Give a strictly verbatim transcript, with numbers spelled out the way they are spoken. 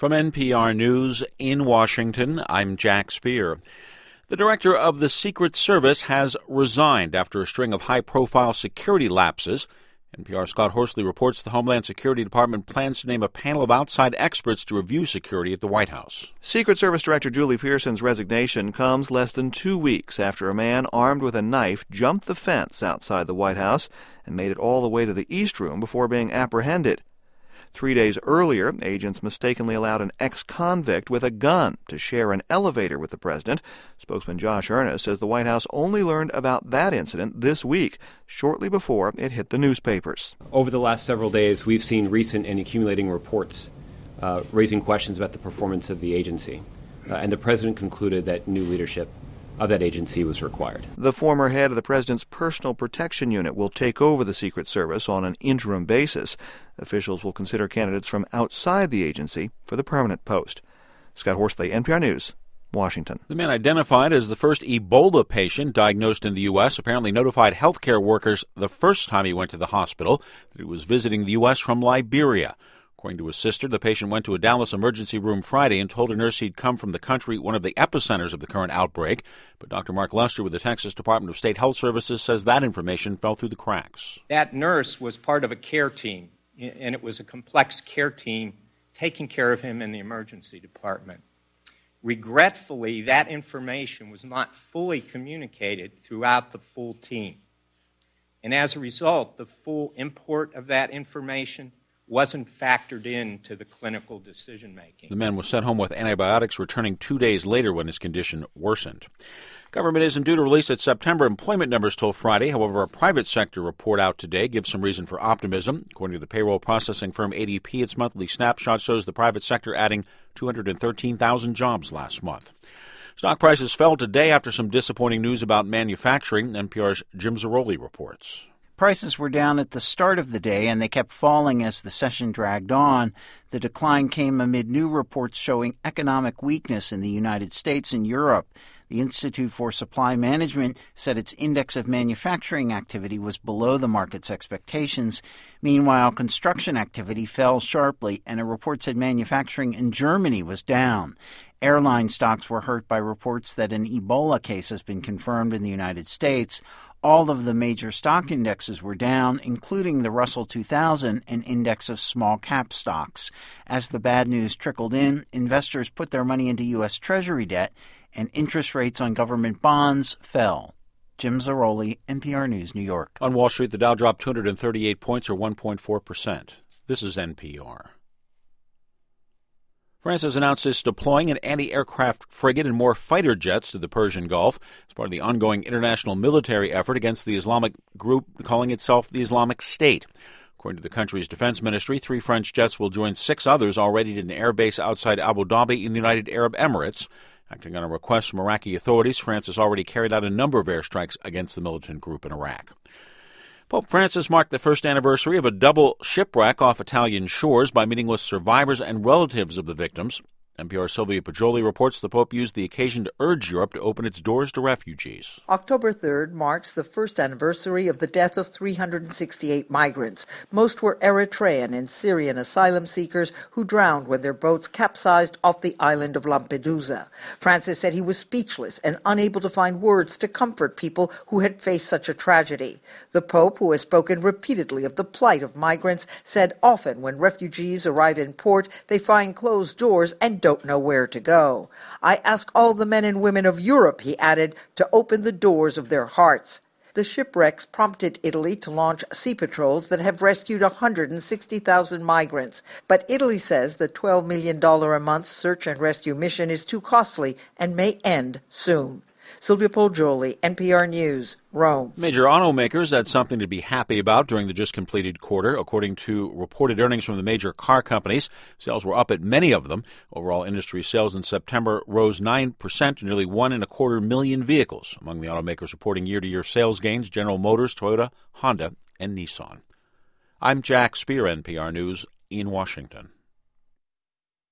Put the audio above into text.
From N P R News in Washington, I'm Jack Speer. The director of the Secret Service has resigned after a string of high-profile security lapses. N P R's Scott Horsley reports the Homeland Security Department plans to name a panel of outside experts to review security at the White House. Secret Service Director Julie Pearson's resignation comes less than two weeks after a man armed with a knife jumped the fence outside the White House and made it all the way to the East Room before being apprehended. Three days earlier, agents mistakenly allowed an ex-convict with a gun to share an elevator with the president. Spokesman Josh Earnest says the White House only learned about that incident this week, shortly before it hit the newspapers. Over the last several days, we've seen recent and accumulating reports uh, raising questions about the performance of the agency. Uh, and the president concluded that new leadership of that agency was required. The former head of the president's personal protection unit will take over the Secret Service on an interim basis. Officials will consider candidates from outside the agency for the permanent post. Scott Horsley, N P R News, Washington. The man identified as the first Ebola patient diagnosed in the U S apparently notified healthcare workers the first time he went to the hospital that he was visiting the U S from Liberia. According to his sister, the patient went to a Dallas emergency room Friday and told a nurse he'd come from the country, one of the epicenters of the current outbreak. But Doctor Mark Lester with the Texas Department of State Health Services says that information fell through the cracks. That nurse was part of a care team, and it was a complex care team taking care of him in the emergency department. Regretfully, that information was not fully communicated throughout the full team. And as a result, the full import of that information wasn't factored into the clinical decision-making. The man was sent home with antibiotics, returning two days later when his condition worsened. Government isn't due to release its September employment numbers till Friday. However, a private sector report out today gives some reason for optimism. According to the payroll processing firm A D P, its monthly snapshot shows the private sector adding two hundred thirteen thousand jobs last month. Stock prices fell today after some disappointing news about manufacturing. N P R's Jim Zarroli reports. Prices were down at the start of the day, and they kept falling as the session dragged on. The decline came amid new reports showing economic weakness in the United States and Europe. The Institute for Supply Management said its index of manufacturing activity was below the market's expectations. Meanwhile, construction activity fell sharply, and a report said manufacturing in Germany was down. Airline stocks were hurt by reports that an Ebola case has been confirmed in the United States. All of the major stock indexes were down, including the Russell two thousand, an index of small-cap stocks. As the bad news trickled in, investors put their money into U S. Treasury debt, and interest rates on government bonds fell. Jim Zarroli, N P R News, New York. On Wall Street, the Dow dropped two hundred thirty-eight points, or one point four percent. This is N P R. France has announced it's deploying an anti-aircraft frigate and more fighter jets to the Persian Gulf as part of the ongoing international military effort against the Islamic group calling itself the Islamic State. According to the country's defense ministry, three French jets will join six others already at an airbase outside Abu Dhabi in the United Arab Emirates. Acting on a request from Iraqi authorities, France has already carried out a number of airstrikes against the militant group in Iraq. Pope Francis marked the first anniversary of a double shipwreck off Italian shores by meeting with survivors and relatives of the victims. N P R's Sylvia Poggioli reports the Pope used the occasion to urge Europe to open its doors to refugees. October third marks the first anniversary of the death of three hundred sixty-eight migrants. Most were Eritrean and Syrian asylum seekers who drowned when their boats capsized off the island of Lampedusa. Francis said he was speechless and unable to find words to comfort people who had faced such a tragedy. The Pope, who has spoken repeatedly of the plight of migrants, said often when refugees arrive in port, they find closed doors and don't know where to go. I ask all the men and women of Europe, he added, to open the doors of their hearts. The shipwrecks prompted Italy to launch sea patrols that have rescued one hundred sixty thousand migrants. But Italy says the twelve million dollars a month search and rescue mission is too costly and may end soon. Sylvia Poggioli, N P R News, Rome. Major automakers had something to be happy about during the just completed quarter. According to reported earnings from the major car companies, sales were up at many of them. Overall industry sales in September rose nine percent to nearly one and a quarter million vehicles. Among the automakers reporting year-to-year sales gains, General Motors, Toyota, Honda, and Nissan. I'm Jack Speer, N P R News, in Washington.